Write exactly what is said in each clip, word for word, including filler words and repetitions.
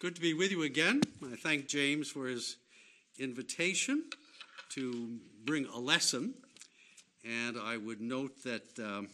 Good to be with you again. I thank James for his invitation to bring a lesson. And I would note that um,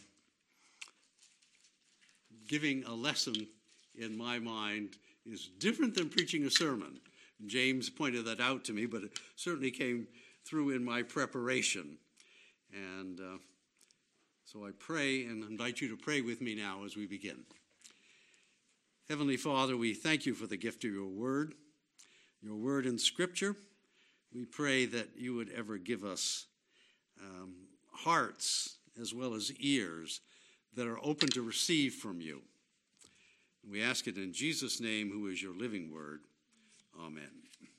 giving a lesson, in my mind, is different than preaching a sermon. James pointed that out to me, but it certainly came through in my preparation. And uh, so I pray and invite you to pray with me now as we begin. Heavenly Father, we thank you for the gift of your word, your word in Scripture. We pray that you would ever give us um, hearts as well as ears that are open to receive from you. We ask it in Jesus' name, who is your living word. Amen.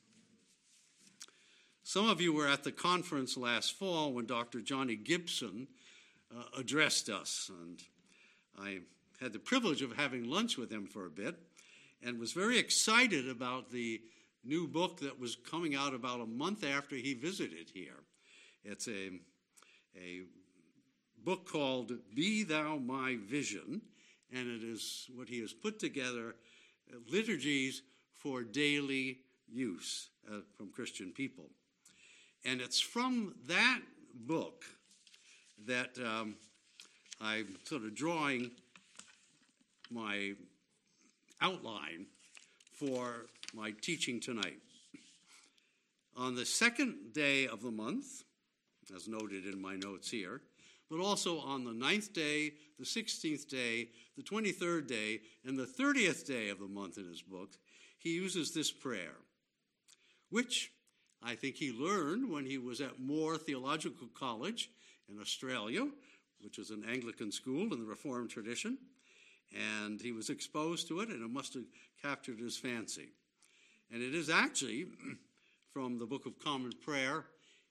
Some of you were at the conference last fall when Doctor Johnny Gibson uh, addressed us, and I had the privilege of having lunch with him for a bit and was very excited about the new book that was coming out about a month after he visited here. It's a, a book called Be Thou My Vision, and it is what he has put together, uh, liturgies for daily use uh, from Christian people. And it's from that book that um, I'm sort of drawing my outline for my teaching tonight. On the second day of the month, as noted in my notes here, but also on the ninth day, the sixteenth day, the twenty-third day, and the thirtieth day of the month in his book, he uses this prayer, which I think he learned when he was at Moore Theological College in Australia, which is an Anglican school in the Reformed tradition. And he was exposed to it, and it must have captured his fancy. And it is actually from the Book of Common Prayer.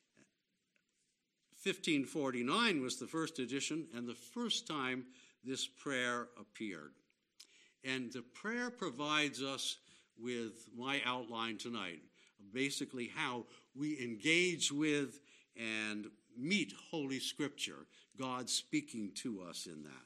fifteen forty-nine was the first edition, and the first time this prayer appeared. And the prayer provides us with my outline tonight, basically how we engage with and meet Holy Scripture, God speaking to us in that.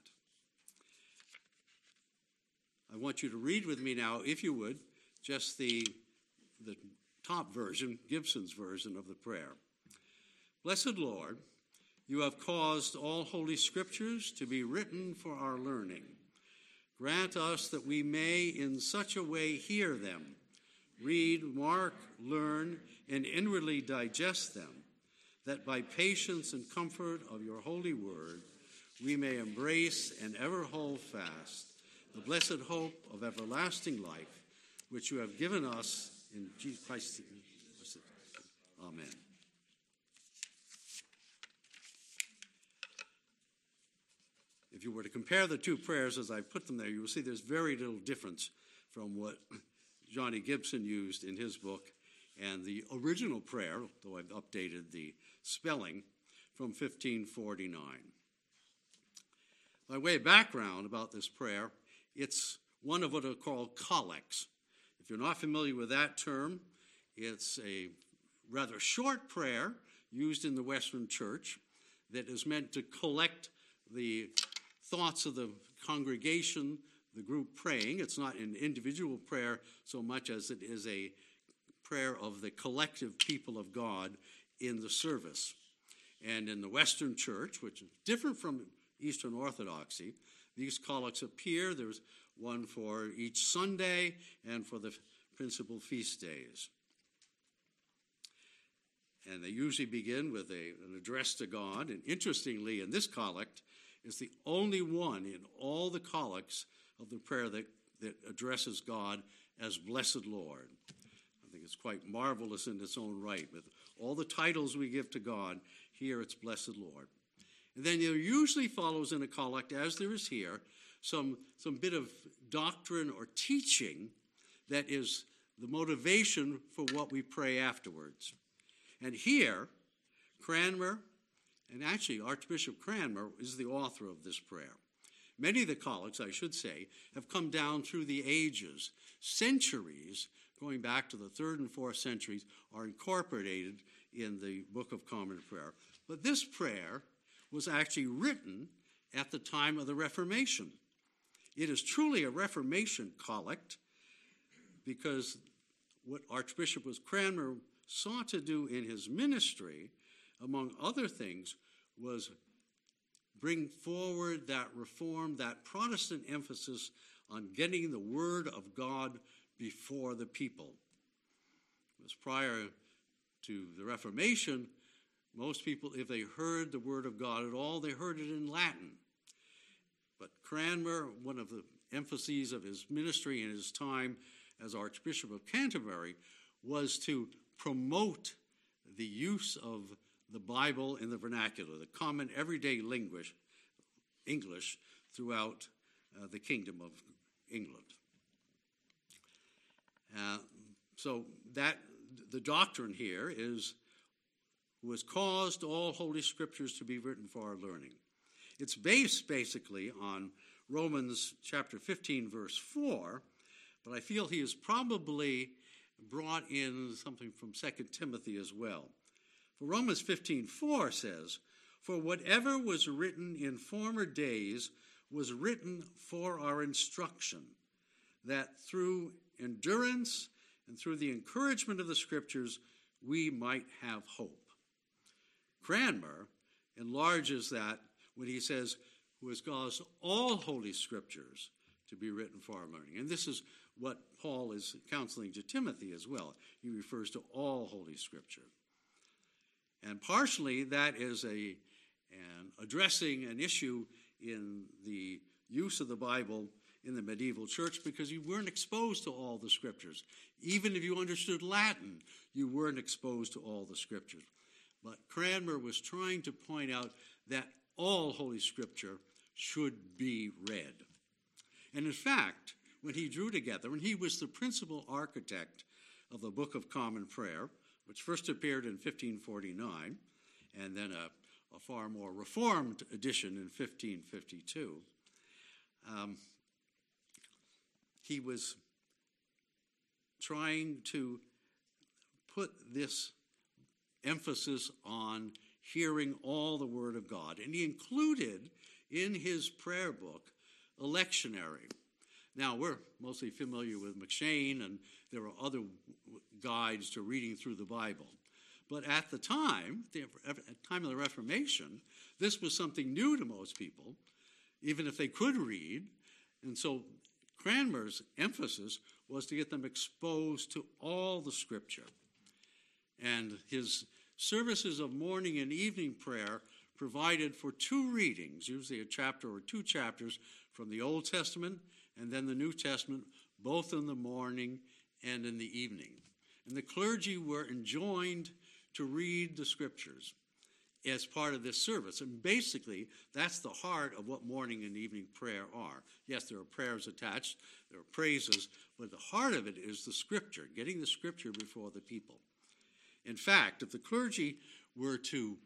I want you to read with me now, if you would, just the, the top version, Gibson's version of the prayer. Blessed Lord, you have caused all holy scriptures to be written for our learning. Grant us that we may in such a way hear them, read, mark, learn, and inwardly digest them, that by patience and comfort of your holy word, we may embrace and ever hold fast the blessed hope of everlasting life, which you have given us in Jesus Christ. Amen. If you were to compare the two prayers as I put them there, you will see there's very little difference from what Johnny Gibson used in his book and the original prayer, though I've updated the spelling, from fifteen forty-nine. By way of background about this prayer, it's one of what are called collects. If you're not familiar with that term, it's a rather short prayer used in the Western Church that is meant to collect the thoughts of the congregation, the group praying. It's not an individual prayer so much as it is a prayer of the collective people of God in the service. And in the Western Church, which is different from Eastern Orthodoxy, these collects appear. There's one for each Sunday and for the principal feast days. And they usually begin with a, an address to God. And interestingly, in this collect, is the only one in all the collects of the prayer that, that addresses God as Blessed Lord. I think it's quite marvelous in its own right. With all the titles we give to God, here it's Blessed Lord. And then there usually follows in a collect, as there is here, some, some bit of doctrine or teaching that is the motivation for what we pray afterwards. And here, Cranmer, and actually Archbishop Cranmer is the author of this prayer. Many of the collects, I should say, have come down through the ages. Centuries, going back to the third and fourth centuries, are incorporated in the Book of Common Prayer. But this prayer was actually written at the time of the Reformation. It is truly a Reformation collect, because what Archbishop Cranmer sought to do in his ministry, among other things, was bring forward that reform, that Protestant emphasis on getting the Word of God before the people. It was prior to the Reformation, most people, if they heard the Word of God at all, they heard it in Latin. But Cranmer, one of the emphases of his ministry in his time as Archbishop of Canterbury, was to promote the use of the Bible in the vernacular, the common everyday language, English, throughout uh, the Kingdom of England. Uh, so that the doctrine here is, who has caused all Holy Scriptures to be written for our learning. It's based basically on Romans chapter fifteen, verse four, but I feel he has probably brought in something from Second Timothy as well. For Romans fifteen four says, "For whatever was written in former days was written for our instruction, that through endurance and through the encouragement of the Scriptures we might have hope." Cranmer enlarges that when he says, "who has caused all Holy Scriptures to be written for our learning." And this is what Paul is counseling to Timothy as well. He refers to all Holy Scripture. And partially that is a an addressing an issue in the use of the Bible in the medieval church, because you weren't exposed to all the Scriptures. Even if you understood Latin, you weren't exposed to all the Scriptures. But Cranmer was trying to point out that all Holy Scripture should be read. And in fact, when he drew together, and he was the principal architect of the Book of Common Prayer, which first appeared in fifteen forty-nine, and then a, a far more reformed edition in fifteen fifty-two, um, he was trying to put this emphasis on hearing all the Word of God. And he included in his prayer book a lectionary. Now, we're mostly familiar with McCheyne, and there are other guides to reading through the Bible. But at the time, the at the time of the Reformation, this was something new to most people, even if they could read. And so Cranmer's emphasis was to get them exposed to all the Scripture. And his services of morning and evening prayer provided for two readings, usually a chapter or two chapters from the Old Testament and then the New Testament, both in the morning and in the evening. And the clergy were enjoined to read the Scriptures as part of this service. And basically, that's the heart of what morning and evening prayer are. Yes, there are prayers attached, there are praises, but the heart of it is the Scripture, getting the Scripture before the people. In fact, if the clergy were to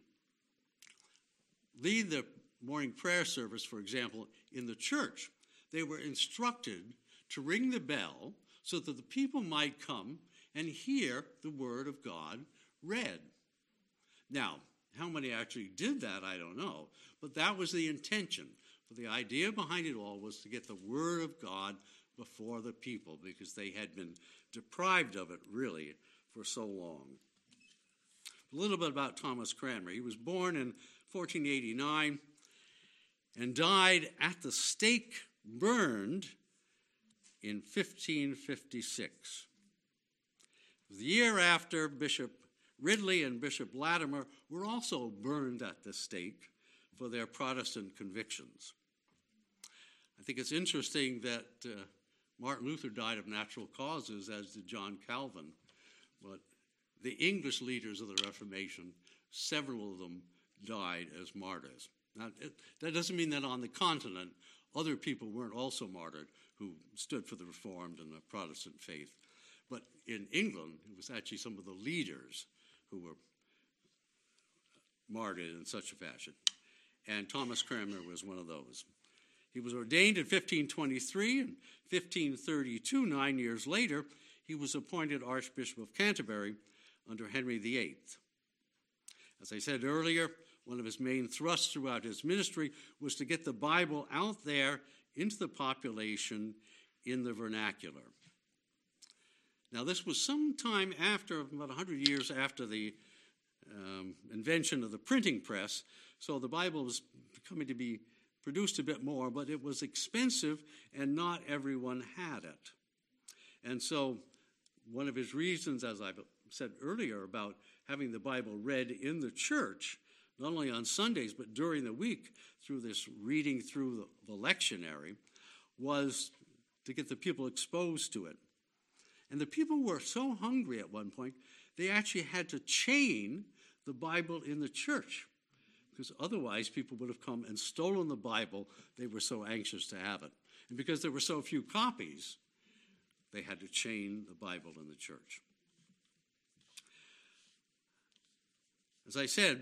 lead the morning prayer service, for example, in the church, they were instructed to ring the bell so that the people might come and hear the Word of God read. Now, how many actually did that, I don't know, but that was the intention. But the idea behind it all was to get the Word of God before the people, because they had been deprived of it, really, for so long. A little bit about Thomas Cranmer. He was born in fourteen eighty-nine and died at the stake, burned, in fifteen fifty-six. The year after, Bishop Ridley and Bishop Latimer were also burned at the stake for their Protestant convictions. I think it's interesting that uh, Martin Luther died of natural causes, as did John Calvin, but the English leaders of the Reformation, several of them died as martyrs. Now, it, that doesn't mean that on the continent other people weren't also martyred who stood for the Reformed and the Protestant faith. But in England, it was actually some of the leaders who were martyred in such a fashion. And Thomas Cranmer was one of those. He was ordained in fifteen twenty-three, and fifteen thirty-two, nine years later, he was appointed Archbishop of Canterbury under Henry the Eighth. As I said earlier, one of his main thrusts throughout his ministry was to get the Bible out there into the population in the vernacular. Now, this was some time after, about one hundred years after the um, invention of the printing press, so the Bible was coming to be produced a bit more, but it was expensive and not everyone had it. And so one of his reasons, as I've said earlier, about having the Bible read in the church, not only on Sundays, but during the week through this reading through the, the lectionary, was to get the people exposed to it. And the people were so hungry at one point, they actually had to chain the Bible in the church, because otherwise people would have come and stolen the Bible. They were so anxious to have it. And because there were so few copies, they had to chain the Bible in the church. As I said,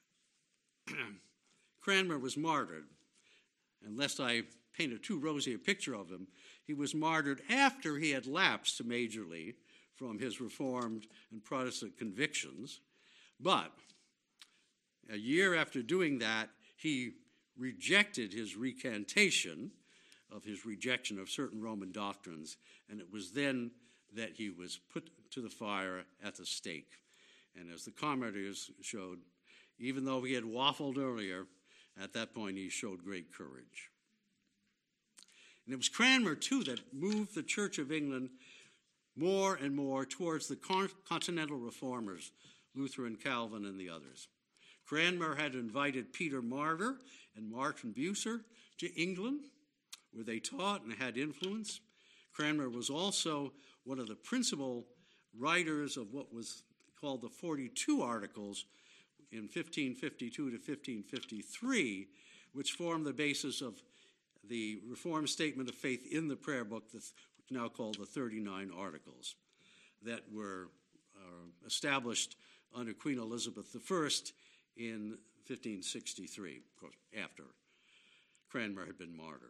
Cranmer was martyred. And lest I paint a too rosy a picture of him, he was martyred after he had lapsed majorly from his Reformed and Protestant convictions. But a year after doing that, he rejected his recantation of his rejection of certain Roman doctrines, and it was then that he was put to the fire at the stake. And as the commentators showed, even though he had waffled earlier, at that point he showed great courage. And it was Cranmer, too, that moved the Church of England more and more towards the continental reformers, Luther and Calvin and the others. Cranmer had invited Peter Martyr and Martin Bucer to England, where they taught and had influence. Cranmer was also one of the principal writers of what was called the forty-two Articles in fifteen fifty-two to fifteen fifty-three, which formed the basis of the Reformed Statement of Faith in the prayer book, that's now called the thirty-nine Articles, that were uh, established under Queen Elizabeth the First in fifteen sixty-three, of course, after Cranmer had been martyred.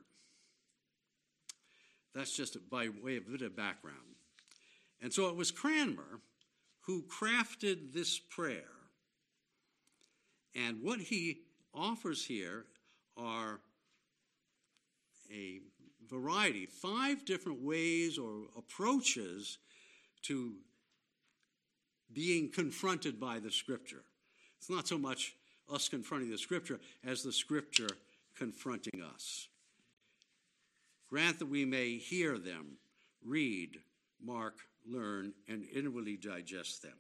That's just by way of a bit of background. And so it was Cranmer who crafted this prayer. And what he offers here are a variety, five different ways or approaches to being confronted by the Scripture. It's not so much us confronting the Scripture as the Scripture confronting us. Grant that we may hear them, read, mark, learn, and inwardly digest them.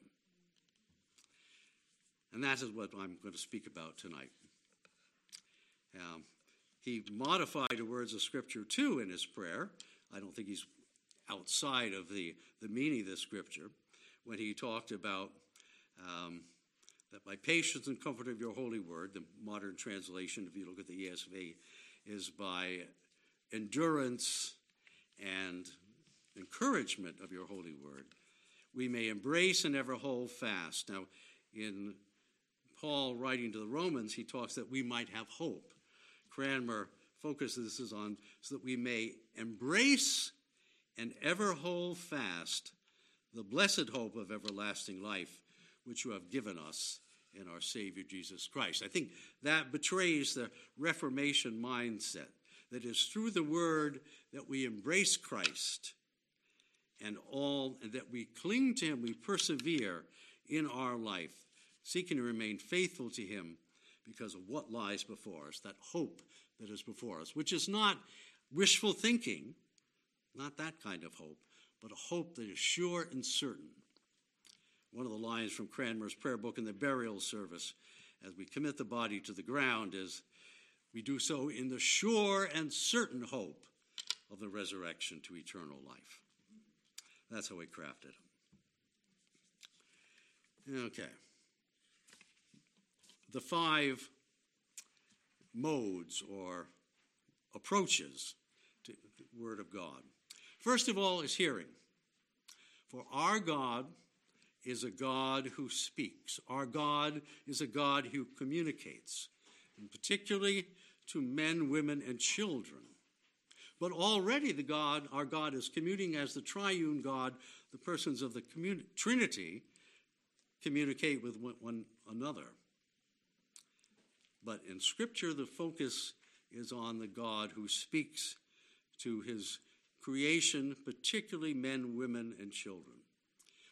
And that is what I'm going to speak about tonight. Um, he modified the words of Scripture, too, in his prayer. I don't think he's outside of the, the meaning of the Scripture when he talked about um, that by patience and comfort of your holy word, the modern translation, if you look at the E S V, is by endurance and encouragement of your holy word, we may embrace and ever hold fast. Now, in Paul writing to the Romans, he talks that we might have hope. Cranmer focuses on so that we may embrace and ever hold fast the blessed hope of everlasting life, which you have given us in our Savior Jesus Christ. I think that betrays the Reformation mindset, that is through the word that we embrace Christ and all, and that we cling to him, we persevere in our life, seeking to remain faithful to him because of what lies before us, that hope that is before us, which is not wishful thinking, not that kind of hope, but a hope that is sure and certain. One of the lines from Cranmer's prayer book in the burial service, as we commit the body to the ground, is, we do so in the sure and certain hope of the resurrection to eternal life. That's how we crafted it. Okay. The five modes or approaches to the Word of God. First of all is hearing. For our God is a God who speaks. Our God is a God who communicates, and particularly to men, women, and children. But already the God, our God, is communing as the triune God. The persons of the commun- Trinity communicate with one, one another. But in Scripture, the focus is on the God who speaks to his creation, particularly men, women, and children.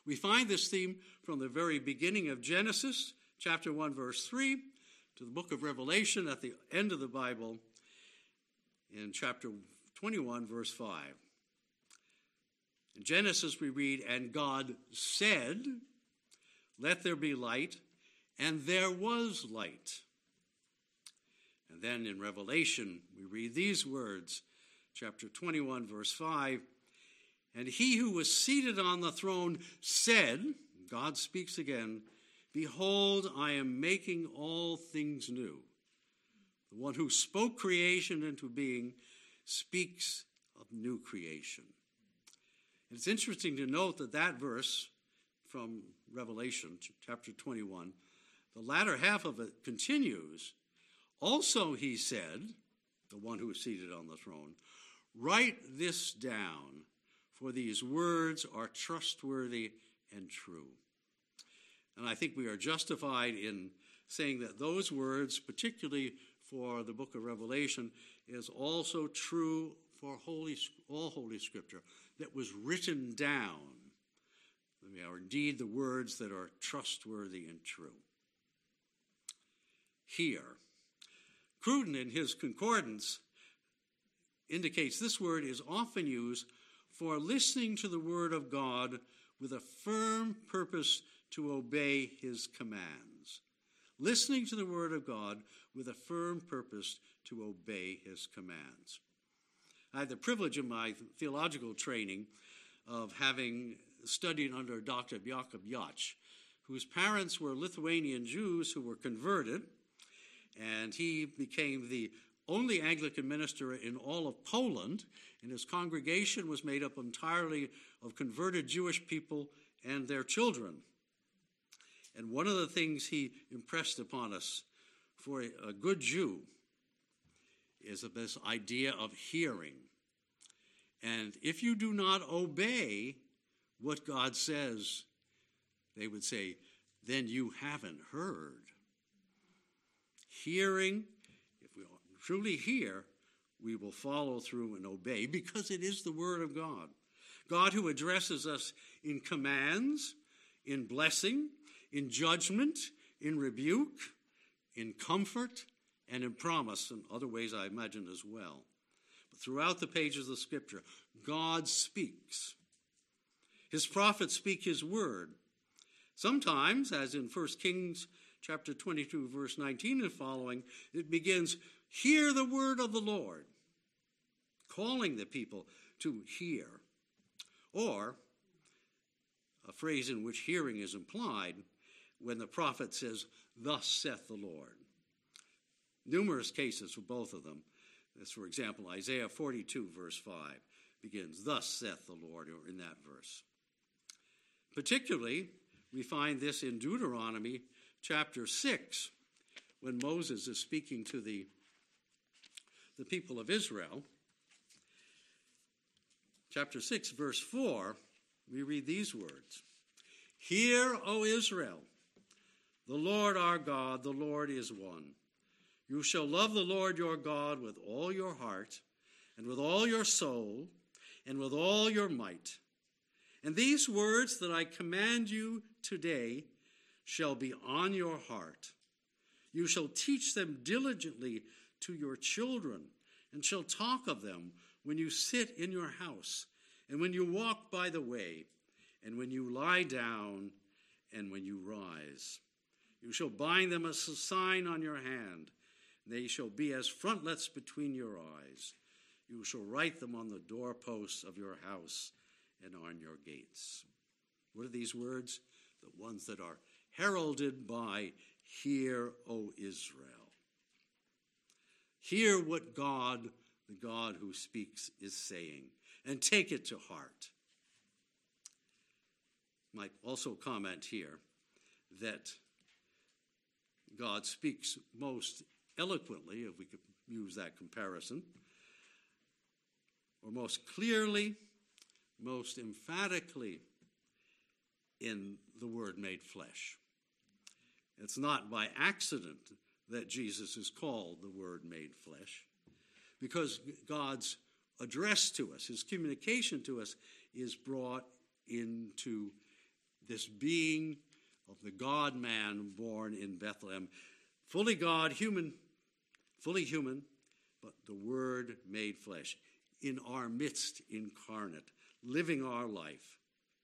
We find this theme from the very beginning of Genesis, chapter one, verse three, to the book of Revelation at the end of the Bible in chapter twenty-one, verse five. In Genesis we read, "And God said, let there be light, and there was light." And then in Revelation we read these words, chapter twenty-one, verse five, "And he who was seated on the throne said," God speaks again, "Behold, I am making all things new." The one who spoke creation into being speaks of new creation. It's interesting to note that that verse from Revelation, chapter twenty-one, the latter half of it continues. "Also he said," the one who is seated on the throne, "Write this down, for these words are trustworthy and true." And I think we are justified in saying that those words, particularly for the book of Revelation, is also true for Holy, all Holy Scripture that was written down. They are indeed the words that are trustworthy and true. Here, Cruden in his concordance indicates this word is often used for listening to the word of God with a firm purpose to obey his commands. Listening to the word of God with a firm purpose to obey his commands. I had the privilege in my theological training of having studied under Doctor Jakub Jach, whose parents were Lithuanian Jews who were converted, and he became the only Anglican minister in all of Poland, and his congregation was made up entirely of converted Jewish people and their children. And one of the things he impressed upon us for a good Jew is this idea of hearing. And if you do not obey what God says, they would say, then you haven't heard. Hearing, if we truly hear, we will follow through and obey because it is the word of God. God who addresses us in commands, in blessing, in judgment, in rebuke, in comfort, and in promise, and other ways I imagine as well. But throughout the pages of Scripture, God speaks. His prophets speak his word. Sometimes, as in First Kings chapter twenty-two, verse nineteen and following, it begins, "Hear the word of the Lord," calling the people to hear. Or, a phrase in which hearing is implied, when the prophet says, "Thus saith the Lord." Numerous cases for both of them. As for example, Isaiah forty-two, verse five, begins, "Thus saith the Lord," or in that verse. Particularly, we find this in Deuteronomy chapter six, when Moses is speaking to the, the people of Israel. Chapter six, verse four, we read these words, "Hear, O Israel, the Lord our God, the Lord is one. You shall love the Lord your God with all your heart, and with all your soul, and with all your might. And these words that I command you today shall be on your heart. You shall teach them diligently to your children, and shall talk of them when you sit in your house, and when you walk by the way, and when you lie down, and when you rise. You shall bind them as a sign on your hand. They shall be as frontlets between your eyes. You shall write them on the doorposts of your house and on your gates." What are these words? The ones that are heralded by, "Hear, O Israel." Hear what God, the God who speaks, is saying, and take it to heart. I might also comment here that God speaks most eloquently, if we could use that comparison, or most clearly, most emphatically in the Word made flesh. It's not by accident that Jesus is called the Word made flesh, because God's address to us, his communication to us, is brought into this being of the God-man born in Bethlehem, fully God, human, fully human, but the Word made flesh, in our midst incarnate, living our life.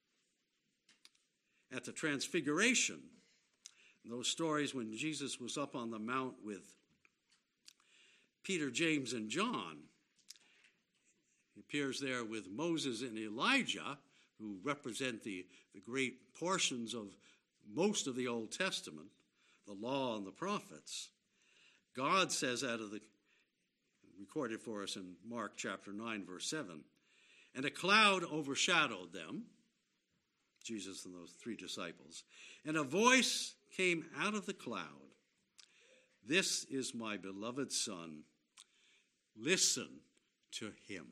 At the Transfiguration, those stories when Jesus was up on the mount with Peter, James, and John, he appears there with Moses and Elijah, who represent the, the great portions of most of the Old Testament, the law and the prophets. God says out of the, recorded for us in Mark chapter nine, verse seven, and a cloud overshadowed them, Jesus and those three disciples, and a voice came out of the cloud, "This is my beloved Son. Listen to him."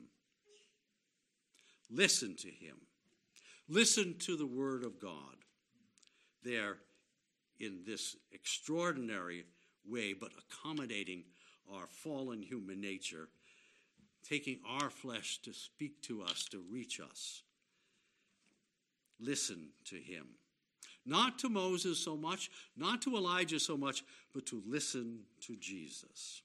Listen to him. Listen to the word of God there in this extraordinary way, but accommodating our fallen human nature, taking our flesh to speak to us, to reach us. Listen to him. Not to Moses so much, not to Elijah so much, but to listen to Jesus.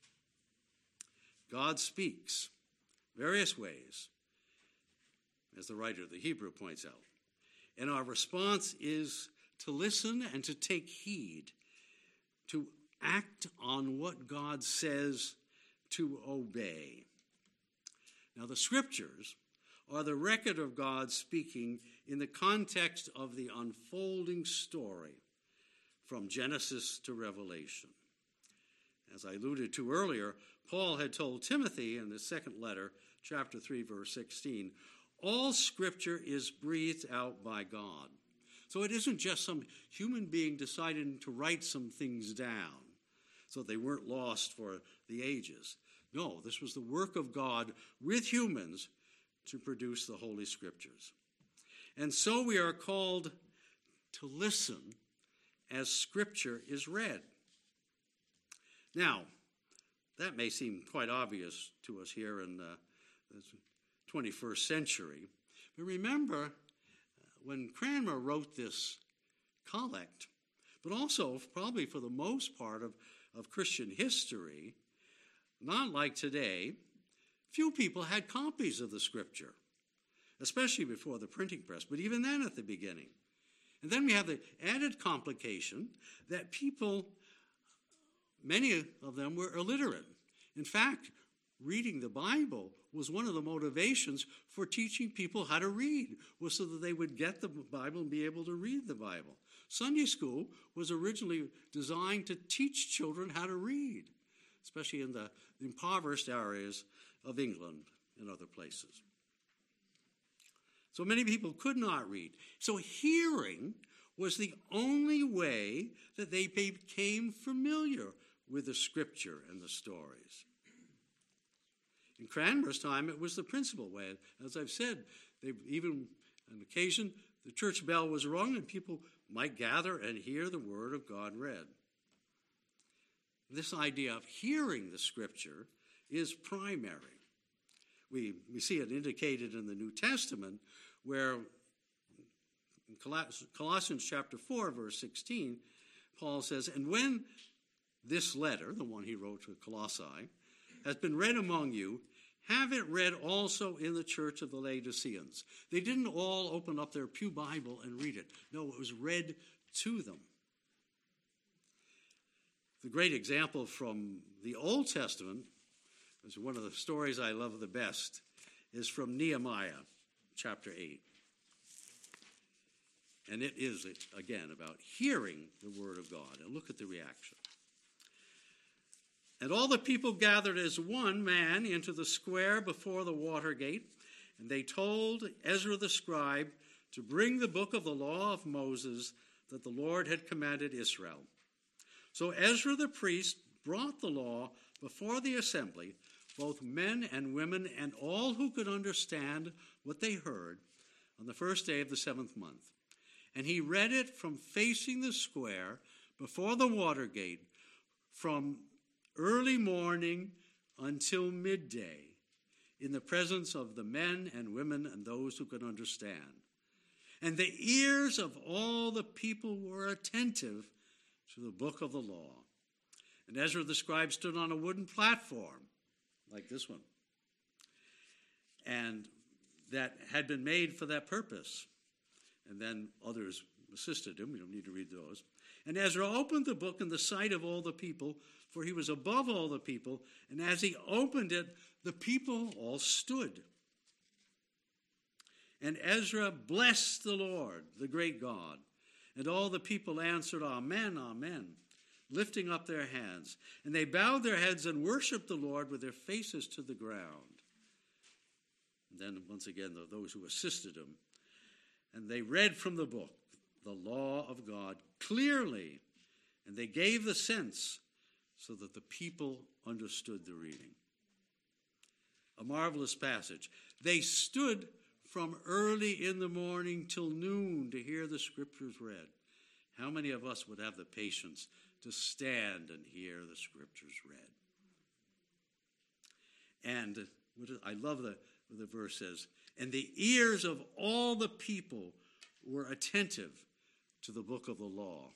God speaks various ways, as the writer of the Hebrew points out. And our response is to listen and to take heed, to act on what God says, to obey. Now, the scriptures are the record of God speaking in the context of the unfolding story from Genesis to Revelation. As I alluded to earlier, Paul had told Timothy in the second letter, chapter three, verse sixteen, all scripture is breathed out by God. So it isn't just some human being deciding to write some things down so they weren't lost for the ages. No, this was the work of God with humans to produce the Holy Scriptures. And so we are called to listen as Scripture is read. Now, that may seem quite obvious to us here in uh, the twenty-first century. But remember, uh, when Cranmer wrote this collect, but also probably for the most part of, of Christian history, not like today, few people had copies of the Scripture, especially before the printing press, but even then at the beginning. And then we have the added complication that people, many of them were illiterate. In fact, reading the Bible was one of the motivations for teaching people how to read, was so that they would get the Bible and be able to read the Bible. Sunday school was originally designed to teach children how to read, especially in the impoverished areas of England and other places. So many people could not read. So hearing was the only way that they became familiar with the Scripture and the stories. In Cranmer's time, it was the principal way. As I've said, they even on occasion, the church bell was rung and people might gather and hear the word of God read. This idea of hearing the Scripture is primary. We, we see it indicated in the New Testament, where in Colossians chapter four, verse sixteen, Paul says, "And when this letter," the one he wrote to Colossae, "has been read among you, have it read also in the church of the Laodiceans." They didn't all open up their pew Bible and read it. No, it was read to them. The great example from the Old Testament, is one of the stories I love the best, is from Nehemiah chapter eight. And it is, again, about hearing the word of God. And look at the reaction. "And all the people gathered as one man into the square before the water gate, and they told Ezra the scribe to bring the book of the law of Moses that the Lord had commanded Israel. So Ezra the priest brought the law before the assembly, both men and women, and all who could understand what they heard, on the first day of the seventh month. And he read it from facing the square before the water gate, from early morning until midday, in the presence of the men and women and those who could understand. And the ears of all the people were attentive to the book of the law. And Ezra the scribe stood on a wooden platform, like this one, and that had been made for that purpose. And then others assisted him. We don't need to read those. And Ezra opened the book in the sight of all the people, for he was above all the people. And as he opened it, the people all stood. And Ezra blessed the Lord, the great God. And all the people answered, Amen, Amen, lifting up their hands. And they bowed their heads and worshiped the Lord with their faces to the ground. And then, once again, those who assisted him. And they read from the book, the law of God, clearly. And they gave the sense so that the people understood the reading. A marvelous passage. They stood from early in the morning till noon to hear the scriptures read. How many of us would have the patience to stand and hear the scriptures read? And I love the, the verse says, and the ears of all the people were attentive to the book of the law.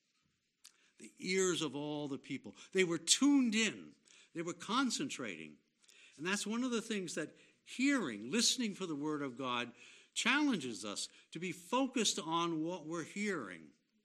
The ears of all the people. They were tuned in. They were concentrating. And that's one of the things that hearing, listening for the word of God, challenges us to be focused on what we're hearing.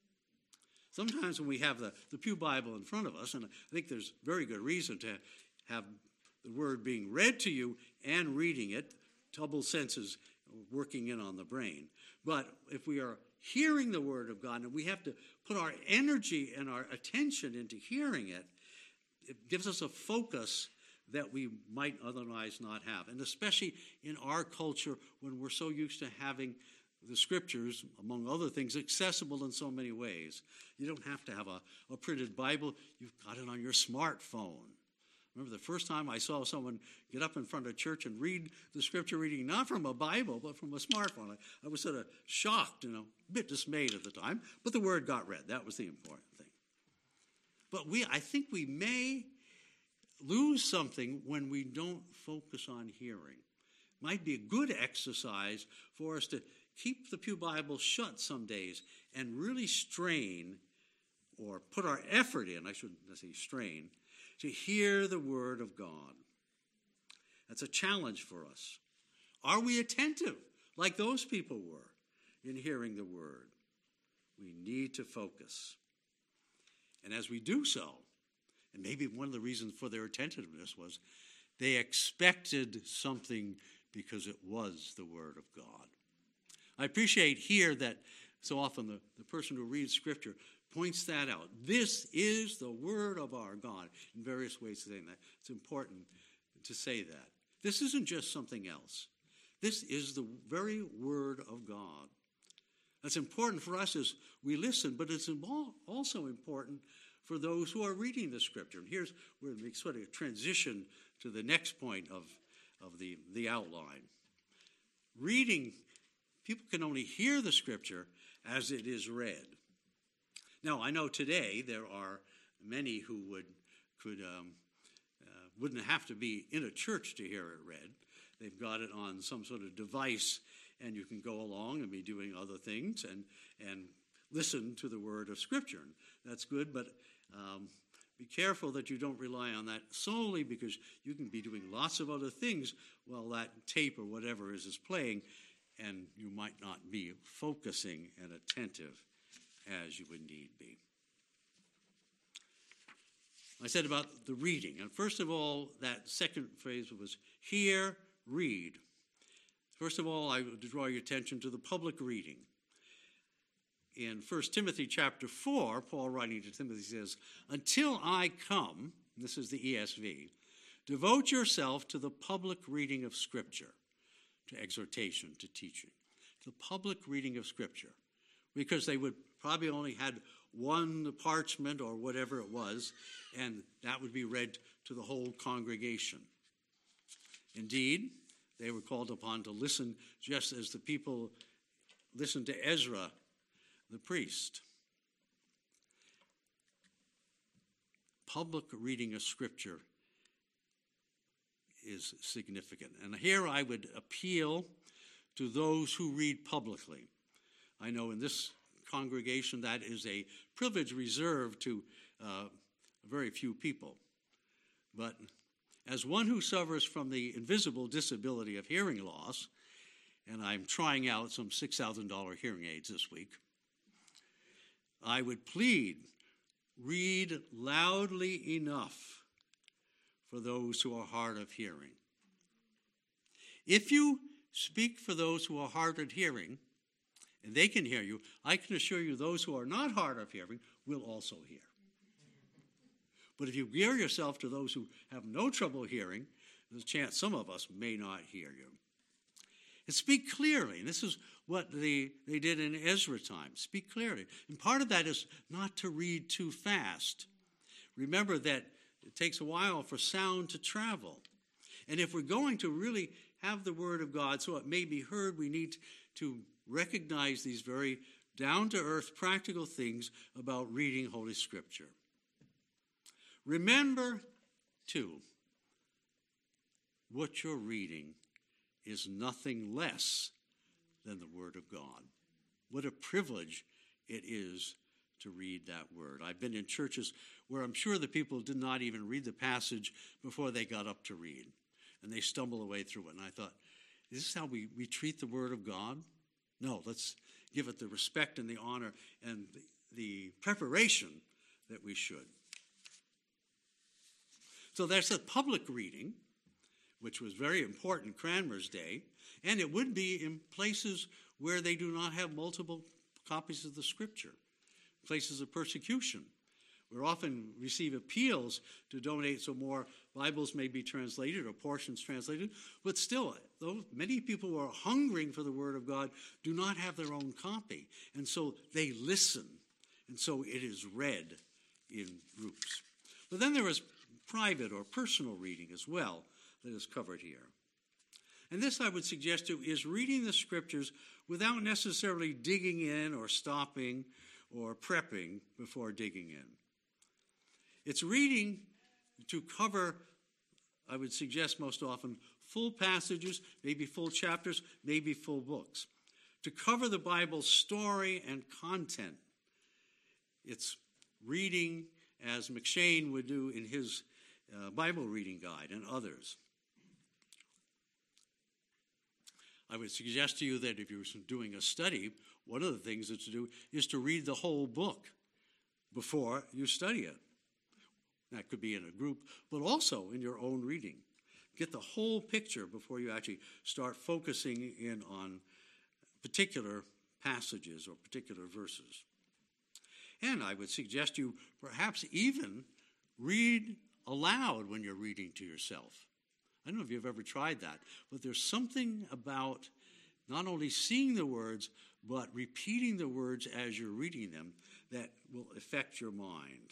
Sometimes when we have the, the Pew Bible in front of us, and I think there's very good reason to have the word being read to you and reading it, double senses working in on the brain. But if we are hearing the word of God and we have to put our energy and our attention into hearing it, it gives us a focus that we might otherwise not have. And especially in our culture when we're so used to having the scriptures, among other things, accessible in so many ways. You don't have to have a, a printed Bible. You've got it on your smartphone. Remember the first time I saw someone get up in front of church and read the scripture reading, not from a Bible, but from a smartphone. I, I was sort of shocked, you know, a bit dismayed at the time, but the word got read. That was the important thing. But we, I think we may lose something when we don't focus on hearing. Might be a good exercise for us to keep the Pew Bible shut some days and really strain or put our effort in, I shouldn't say strain, to hear the word of God. That's a challenge for us. Are we attentive like those people were in hearing the word? We need to focus. And as we do so, and maybe one of the reasons for their attentiveness was they expected something because it was the word of God. I appreciate here that so often the, the person who reads scripture points that out. This is the word of our God, in various ways saying that. It's important to say that. This isn't just something else. This is the very word of God. That's important for us as we listen, but it's also important for those who are reading the scripture. And here's where we sort of transition to the next point of, of the, the outline. Reading, people can only hear the scripture as it is read. Now, I know today there are many who would could um, uh, wouldn't have to be in a church to hear it read. They've got it on some sort of device, and you can go along and be doing other things and and listen to the word of Scripture. And that's good, but um, be careful that you don't rely on that solely, because you can be doing lots of other things while that tape or whatever is is playing, and you might not be focusing and attentive as you would need be. I said about the reading. And first of all, that second phrase was hear, read. First of all, I would draw your attention to the public reading. In First Timothy chapter four, Paul writing to Timothy says, until I come, this is the E S V, devote yourself to the public reading of Scripture, to exhortation, to teaching, to the public reading of Scripture, because they would probably only had one parchment or whatever it was, and that would be read to the whole congregation. Indeed, they were called upon to listen just as the people listened to Ezra, the priest. Public reading of Scripture is significant. And here I would appeal to those who read publicly. I know in this congregation that is a privilege reserved to uh, very few people. But as one who suffers from the invisible disability of hearing loss, and I'm trying out some six thousand dollars hearing aids this week, I would plead, read loudly enough for those who are hard of hearing. If you speak for those who are hard of hearing, and they can hear you, I can assure you those who are not hard of hearing will also hear. But if you gear yourself to those who have no trouble hearing, there's a chance some of us may not hear you. And speak clearly. And this is what they, they did in Ezra time. Speak clearly. And part of that is not to read too fast. Remember that it takes a while for sound to travel. And if we're going to really have the Word of God so it may be heard, we need to recognize these very down-to-earth practical things about reading Holy Scripture. Remember, too, what you're reading is nothing less than the Word of God. What a privilege it is to read that Word. I've been in churches where I'm sure the people did not even read the passage before they got up to read, and they stumble away through it. And I thought, is this how we, we treat the Word of God? No, let's give it the respect and the honor and the, the preparation that we should. So there's a public reading, which was very important Cranmer's day, and it would be in places where they do not have multiple copies of the Scripture, places of persecution. We often receive appeals to donate so more Bibles may be translated or portions translated, but still, though many people who are hungering for the Word of God do not have their own copy, and so they listen, and so it is read in groups. But then there is private or personal reading as well that is covered here. And this, I would suggest to you, is reading the Scriptures without necessarily digging in or stopping or prepping before digging in. It's reading to cover, I would suggest most often, full passages, maybe full chapters, maybe full books. To cover the Bible's story and content. It's reading as McShane would do in his uh, Bible reading guide and others. I would suggest to you that if you're doing a study, one of the things that's to do is to read the whole book before you study it. That could be in a group, but also in your own reading. Get the whole picture before you actually start focusing in on particular passages or particular verses. And I would suggest you perhaps even read aloud when you're reading to yourself. I don't know if you've ever tried that, but there's something about not only seeing the words, but repeating the words as you're reading them that will affect your mind.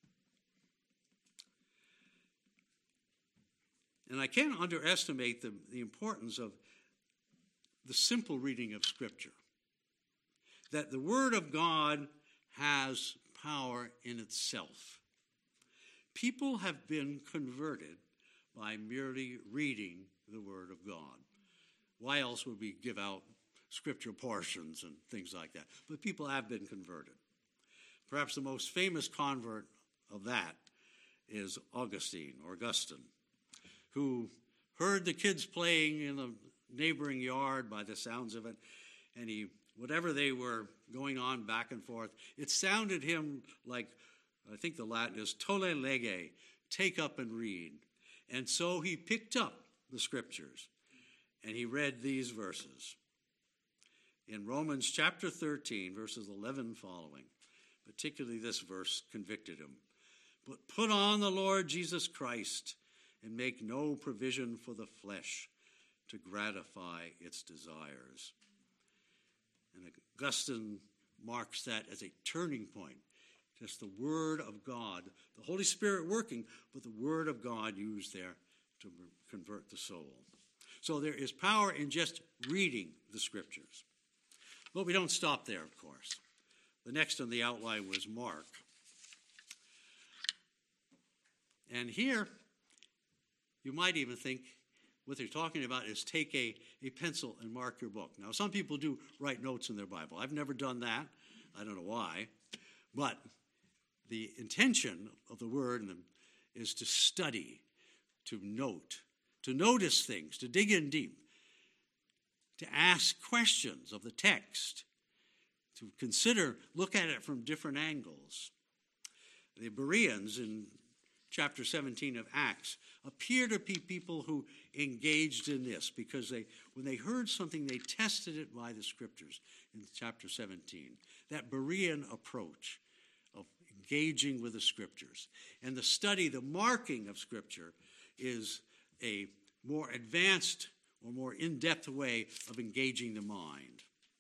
And I can't underestimate the, the importance of the simple reading of Scripture. That the Word of God has power in itself. People have been converted by merely reading the Word of God. Why else would we give out Scripture portions and things like that? But people have been converted. Perhaps the most famous convert of that is Augustine, or Augustine, who heard the kids playing in the neighboring yard by the sounds of it, and he, whatever they were going on back and forth, it sounded him like, I think the Latin is tolle lege, take up and read. And so he picked up the Scriptures, and he read these verses. In Romans chapter thirteen, verses eleven following, particularly this verse convicted him. But put on the Lord Jesus Christ, and make no provision for the flesh to gratify its desires. And Augustine marks that as a turning point. Just the Word of God, the Holy Spirit working, but the Word of God used there to convert the soul. So there is power in just reading the Scriptures. But we don't stop there, of course. The next on the outline was Mark. And here, you might even think what they're talking about is take a, a pencil and mark your book. Now, some people do write notes in their Bible. I've never done that. I don't know why. But the intention of the word in them is to study, to note, to notice things, to dig in deep, to ask questions of the text, to consider, look at it from different angles. The Bereans in chapter seventeen of Acts appear to be people who engaged in this because they, when they heard something, they tested it by the scriptures in chapter seventeen. That Berean approach of engaging with the scriptures. And the study, the marking of scripture is a more advanced or more in-depth way of engaging the mind.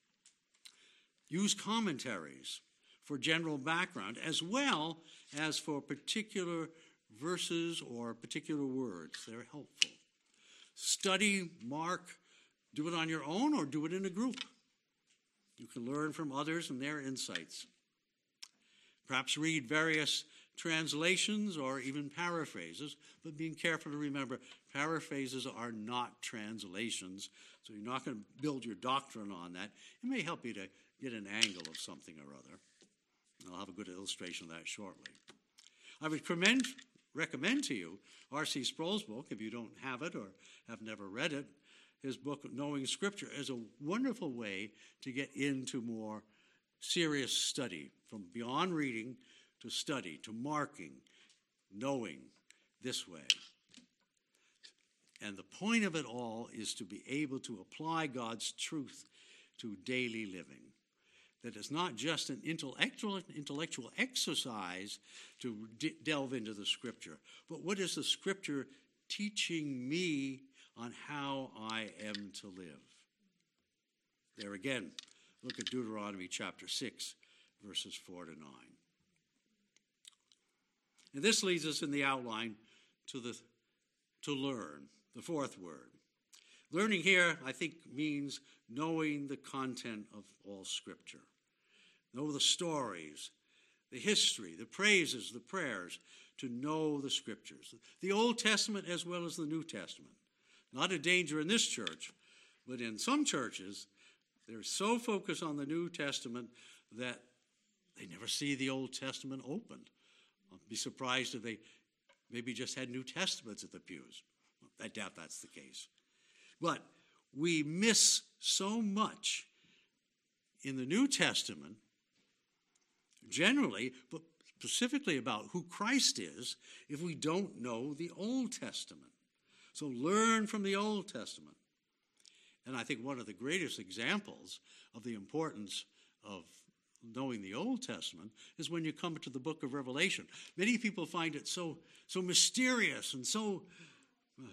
Use commentaries for general background as well as for particular verses or particular words. They're helpful. Study, mark, do it on your own or do it in a group. You can learn from others and their insights. Perhaps read various translations or even paraphrases, but being careful to remember paraphrases are not translations, so you're not going to build your doctrine on that. It may help you to get an angle of something or other. I'll have a good illustration of that shortly. I would commend, recommend to you R C Sproul's book, if you don't have it or have never read it. His book, Knowing Scripture, is a wonderful way to get into more serious study, from beyond reading to study, to marking, knowing this way. And the point of it all is to be able to apply God's truth to daily living. That it's not just an intellectual, intellectual exercise to d- delve into the Scripture, but what is the Scripture teaching me on how I am to live? There again, look at Deuteronomy chapter six, verses four to nine. And this leads us in the outline to the to learn, the fourth word. Learning here, I think, means knowing the content of all Scripture. Know the stories, the history, the praises, the prayers, to know the Scriptures. The Old Testament as well as the New Testament. Not a danger in this church, but in some churches, they're so focused on the New Testament that they never see the Old Testament opened. I'll be surprised if they maybe just had New Testaments at the pews. I doubt that's the case. But we miss so much in the New Testament, generally, but specifically about who Christ is, if we don't know the Old Testament. So learn from the Old Testament. And I think one of the greatest examples of the importance of knowing the Old Testament is when you come to the book of Revelation. Many people find it so, so mysterious and so, uh,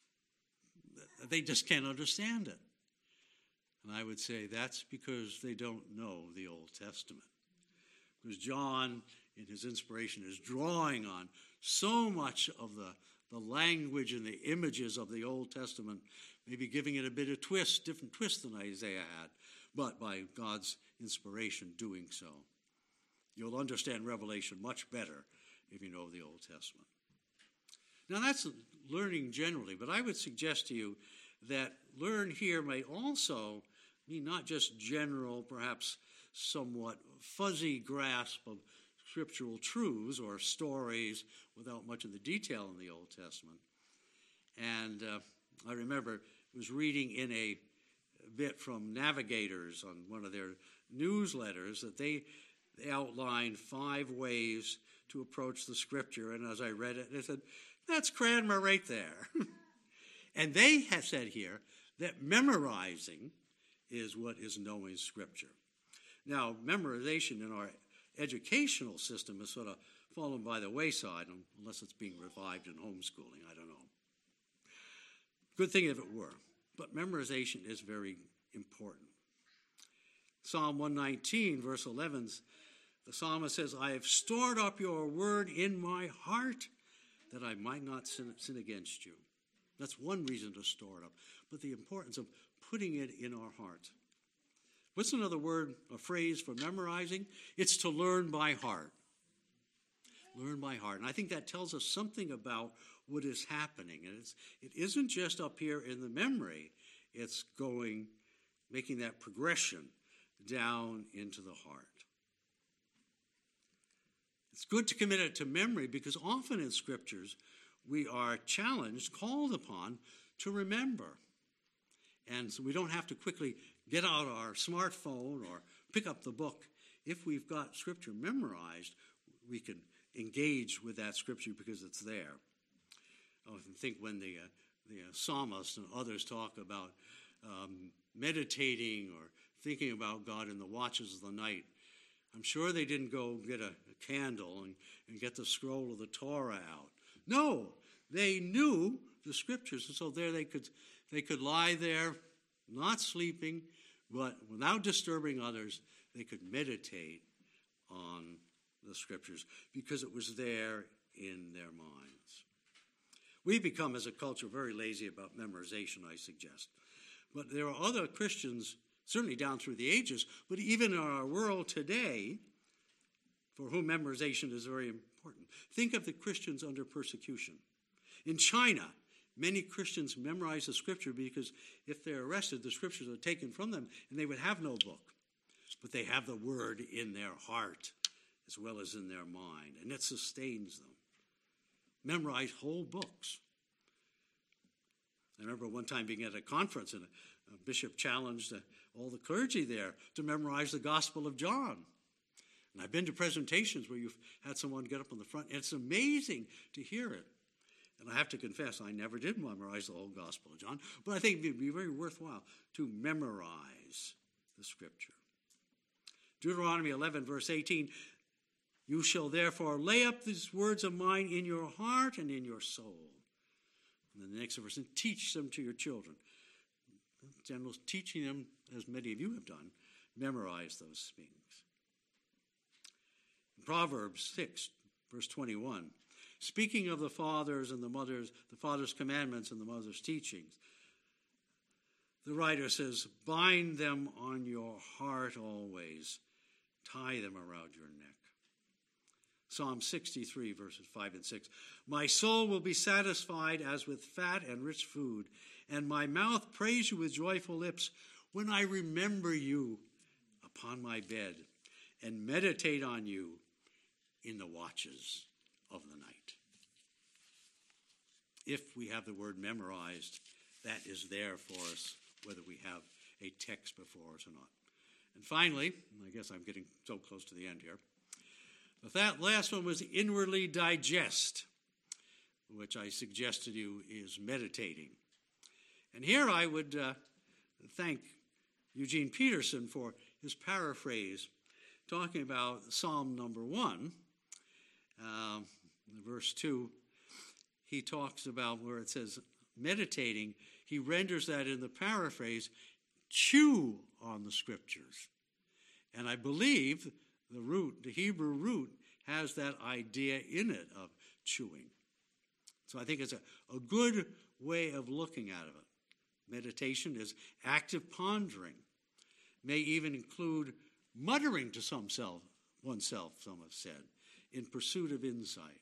they just can't understand it. And I would say that's because they don't know the Old Testament. Because John, in his inspiration, is drawing on so much of the, the language and the images of the Old Testament, maybe giving it a bit of twist, different twist than Isaiah had, but by God's inspiration doing so. You'll understand Revelation much better if you know the Old Testament. Now that's learning generally, but I would suggest to you that learn here may also mean not just general, perhaps somewhat fuzzy grasp of scriptural truths or stories without much of the detail in the Old Testament. And uh, I remember was reading in a bit from Navigators on one of their newsletters that they, they outlined five ways to approach the Scripture. And as I read it, they said, that's Cranmer right there. And they have said here that memorizing is what is knowing Scripture. Now, memorization in our educational system is sort of fallen by the wayside, unless it's being revived in homeschooling. I don't know. Good thing if it were. But memorization is very important. Psalm one nineteen, verse eleven, the psalmist says, I have stored up your word in my heart that I might not sin, sin against you. That's one reason to store it up. But the importance of putting it in our heart. What's another word, a phrase for memorizing? It's to learn by heart. Learn by heart. And I think that tells us something about what is happening. And it's, it isn't just up here in the memory. It's going, making that progression down into the heart. It's good to commit it to memory because often in scriptures we are challenged, called upon to remember. And so we don't have to quickly get out our smartphone or pick up the book. If we've got scripture memorized, we can engage with that scripture because it's there. I often think when the, uh, the uh, psalmist and others talk about um, meditating or thinking about God in the watches of the night, I'm sure they didn't go get a, a candle and, and get the scroll of the Torah out. No, they knew the scriptures, and so there they could they could lie there, not sleeping, but without disturbing others, they could meditate on the scriptures because it was there in their minds. We become, as a culture, very lazy about memorization, I suggest. But there are other Christians, certainly down through the ages, but even in our world today, for whom memorization is very important. Think of the Christians under persecution. In China, many Christians memorize the scripture because if they're arrested, the scriptures are taken from them and they would have no book. But they have the word in their heart as well as in their mind, and it sustains them. Memorize whole books. I remember one time being at a conference and a, a bishop challenged uh, all the clergy there to memorize the Gospel of John. And I've been to presentations where you've had someone get up on the front, and it's amazing to hear it. And I have to confess, I never did memorize the whole Gospel of John, but I think it would be very worthwhile to memorize the scripture. Deuteronomy eleven, verse eighteen, you shall therefore lay up these words of mine in your heart and in your soul. And then the next verse, and teach them to your children. General, teaching them, as many of you have done, memorize those things. In Proverbs six, verse twenty-one, speaking of the fathers and the mothers, the father's commandments and the mother's teachings, the writer says, bind them on your heart always, tie them around your neck. Psalm sixty-three, verses five and six. My soul will be satisfied as with fat and rich food, and my mouth praise you with joyful lips when I remember you upon my bed and meditate on you in the watches of the night. If we have the word memorized, that is there for us, whether we have a text before us or not. And finally, I guess I'm getting so close to the end here, but that last one was inwardly digest, which I suggested to you is meditating. And here I would uh, thank Eugene Peterson for his paraphrase, talking about Psalm number one, uh, verse two. He talks about where it says meditating. He renders that in the paraphrase, chew on the scriptures. And I believe the root, the Hebrew root, has that idea in it of chewing. So I think it's a, a good way of looking at it. Meditation is active pondering. May even include muttering to some self, oneself, some have said, in pursuit of insight.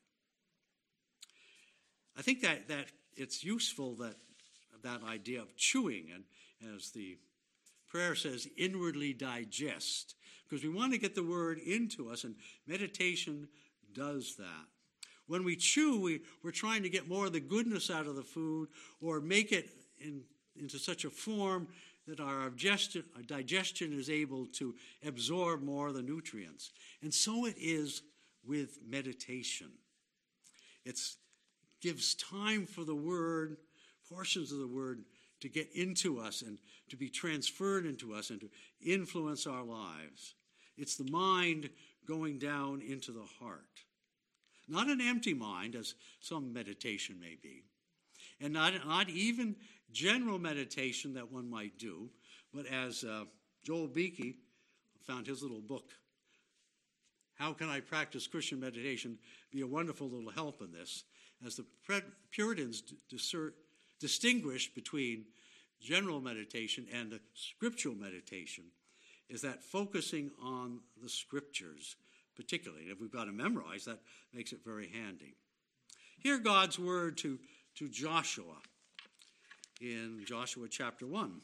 I think that, that it's useful that that idea of chewing, and as the prayer says, inwardly digest, because we want to get the word into us, and meditation does that. When we chew, we, we're trying to get more of the goodness out of the food or make it in, into such a form that our digestion, our digestion is able to absorb more of the nutrients. And so it is with meditation. It gives time for the word, portions of the word, to get into us and to be transferred into us and to influence our lives. It's the mind going down into the heart. Not an empty mind, as some meditation may be, and not, not even general meditation that one might do, but as uh, Joel Beakey found his little book, How Can I Practice Christian Meditation, be a wonderful little help in this, as the Puritans discern, distinguished between general meditation and the scriptural meditation, is that focusing on the scriptures particularly. If we've got to memorize, that makes it very handy. hear God's word to, to Joshua in Joshua chapter one,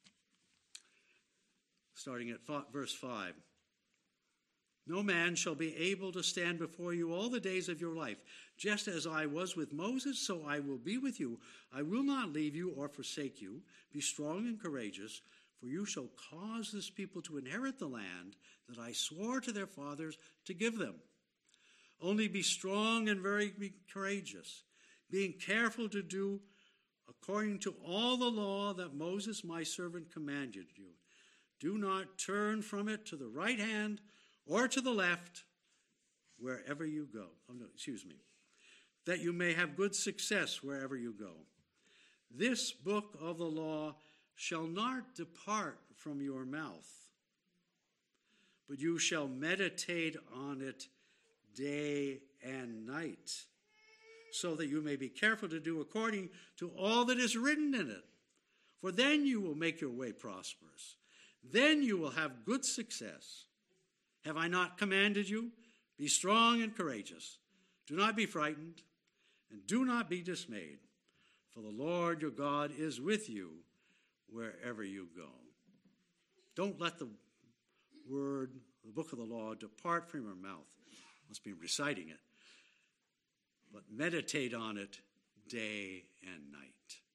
starting at verse five. No man shall be able to stand before you all the days of your life. Just as I was with Moses, so I will be with you. I will not leave you or forsake you. Be strong and courageous, for you shall cause this people to inherit the land that I swore to their fathers to give them. Only be strong and very courageous, being careful to do according to all the law that Moses my servant commanded you. Do not turn from it to the right hand or to the left, wherever you go. Oh, no, excuse me. That you may have good success wherever you go. This book of the law shall not depart from your mouth, but you shall meditate on it day and night, so that you may be careful to do according to all that is written in it. For then you will make your way prosperous. Then you will have good success. Have I not commanded you? Be strong and courageous. Do not be frightened, and do not be dismayed, for the Lord your God is with you wherever you go. Don't let the word, the book of the law, depart from your mouth. Must be reciting it. But meditate on it day and night.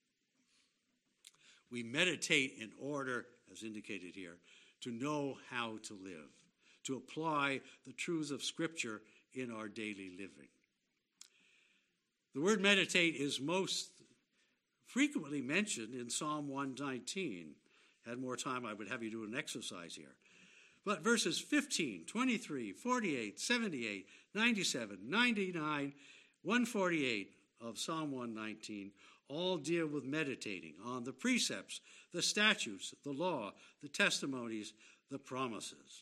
We meditate in order, as indicated here, to know how to live, to apply the truths of Scripture in our daily living. The word meditate is most frequently mentioned in Psalm one nineteen. Had more time, I would have you do an exercise here. But verses fifteen, twenty-three, forty-eight, seventy-eight, ninety-seven, ninety-nine, one forty-eight of Psalm one nineteen all deal with meditating on the precepts, the statutes, the law, the testimonies, the promises.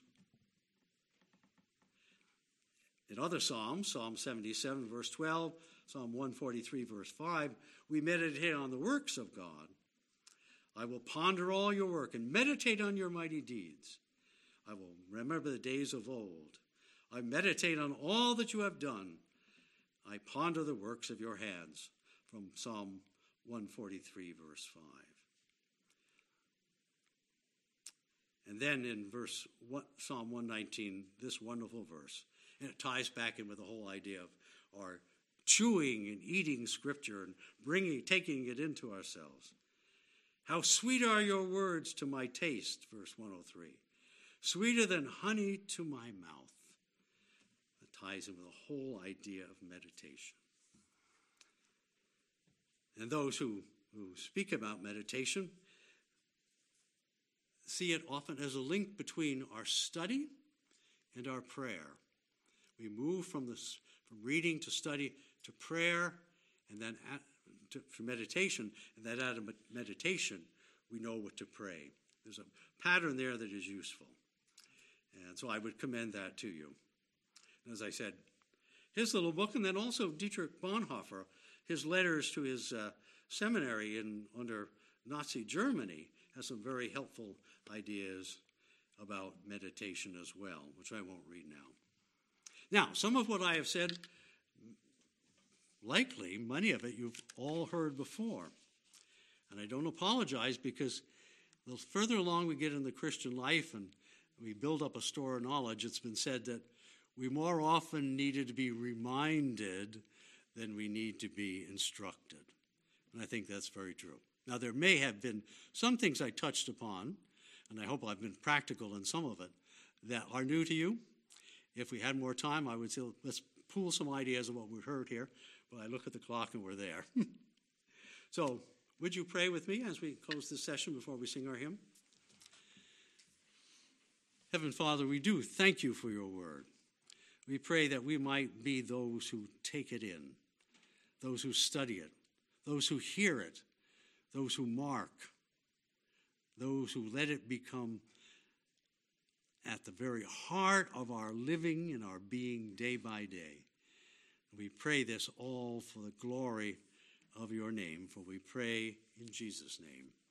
In other Psalms, Psalm seventy-seven, verse twelve, Psalm one forty-three, verse five, we meditate on the works of God. I will ponder all your work and meditate on your mighty deeds. I will remember the days of old. I meditate on all that you have done. I ponder the works of your hands, from Psalm one forty-three, verse five. And then in verse one, Psalm one nineteen, this wonderful verse, and it ties back in with the whole idea of our chewing and eating Scripture and bringing, taking it into ourselves. How sweet are your words to my taste, verse one oh three. Sweeter than honey to my mouth. That ties in with the whole idea of meditation. And those who, who speak about meditation see it often as a link between our study and our prayer. We move from this, from reading to study to prayer, and then at, to, for meditation, and then out of meditation, we know what to pray. There's a pattern there that is useful. And so I would commend that to you. And as I said, his little book, and then also Dietrich Bonhoeffer, his letters to his uh, seminary in under Nazi Germany, has some very helpful ideas about meditation as well, which I won't read now. Now, some of what I have said, likely, many of it you've all heard before. And I don't apologize, because the further along we get in the Christian life and we build up a store of knowledge, it's been said that we more often needed to be reminded than we need to be instructed. And I think that's very true. Now, there may have been some things I touched upon, and I hope I've been practical in some of it, that are new to you. If we had more time, I would say let's pool some ideas of what we've heard here. But I look at the clock and we're there. So, would you pray with me as we close this session before we sing our hymn? Heavenly Father, we do thank you for your word. We pray that we might be those who take it in, those who study it, those who hear it, those who mark, those who let it become at the very heart of our living and our being day by day. We pray this all for the glory of your name, for we pray in Jesus' name.